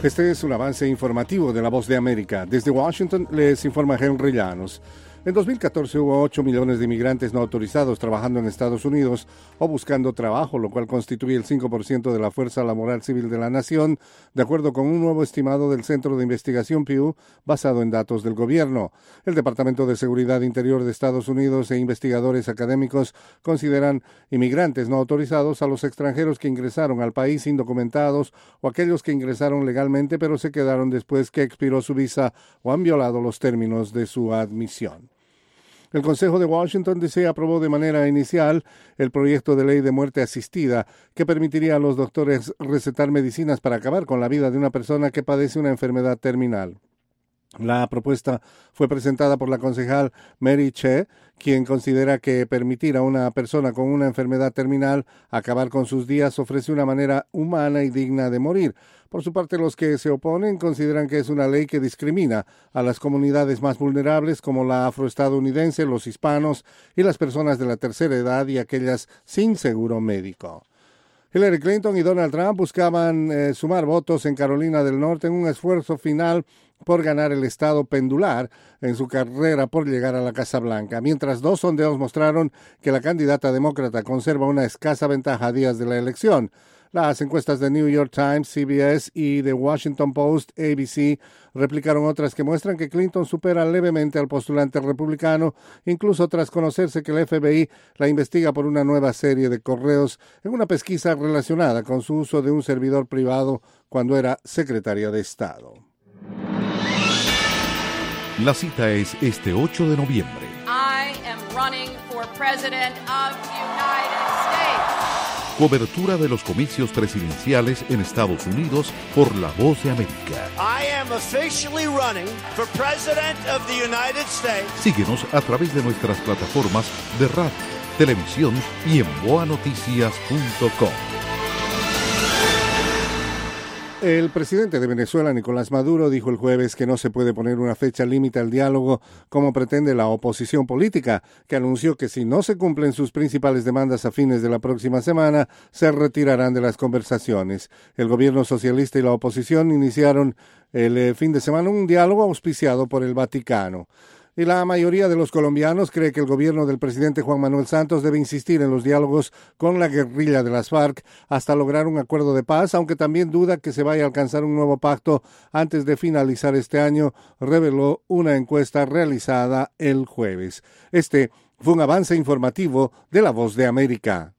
Este es un avance informativo de La Voz de América. Desde Washington les informa Henry Llanos. En 2014 hubo 8 millones de inmigrantes no autorizados trabajando en Estados Unidos o buscando trabajo, lo cual constituye el 5% de la fuerza laboral civil de la nación, de acuerdo con un nuevo estimado del Centro de Investigación Pew, basado en datos del gobierno. El Departamento de Seguridad Interior de Estados Unidos e investigadores académicos consideran inmigrantes no autorizados a los extranjeros que ingresaron al país indocumentados o aquellos que ingresaron legalmente pero se quedaron después que expiró su visa o han violado los términos de su admisión. El Consejo de Washington, D.C. aprobó de manera inicial el proyecto de ley de muerte asistida que permitiría a los doctores recetar medicinas para acabar con la vida de una persona que padece una enfermedad terminal. La propuesta fue presentada por la concejal Mary Che, quien considera que permitir a una persona con una enfermedad terminal acabar con sus días ofrece una manera humana y digna de morir. Por su parte, los que se oponen consideran que es una ley que discrimina a las comunidades más vulnerables como la afroestadounidense, los hispanos y las personas de la tercera edad y aquellas sin seguro médico. Hillary Clinton y Donald Trump buscaban sumar votos en Carolina del Norte en un esfuerzo final por ganar el estado pendular en su carrera por llegar a la Casa Blanca, mientras dos sondeos mostraron que la candidata demócrata conserva una escasa ventaja a días de la elección. Las encuestas de New York Times, CBS y The Washington Post, ABC, replicaron otras que muestran que Clinton supera levemente al postulante republicano, incluso tras conocerse que el FBI la investiga por una nueva serie de correos en una pesquisa relacionada con su uso de un servidor privado cuando era secretaria de Estado. La cita es este 8 de noviembre. I am running for President of the United States. Cobertura de los comicios presidenciales en Estados Unidos por La Voz de América. I am officially running for President of the United States. Síguenos a través de nuestras plataformas de radio, televisión y en boanoticias.com. El presidente de Venezuela, Nicolás Maduro, dijo el jueves que no se puede poner una fecha límite al diálogo como pretende la oposición política, que anunció que si no se cumplen sus principales demandas a fines de la próxima semana, se retirarán de las conversaciones. El gobierno socialista y la oposición iniciaron el fin de semana un diálogo auspiciado por el Vaticano. Y la mayoría de los colombianos cree que el gobierno del presidente Juan Manuel Santos debe insistir en los diálogos con la guerrilla de las FARC hasta lograr un acuerdo de paz, aunque también duda que se vaya a alcanzar un nuevo pacto antes de finalizar este año, reveló una encuesta realizada el jueves. Este fue un avance informativo de La Voz de América.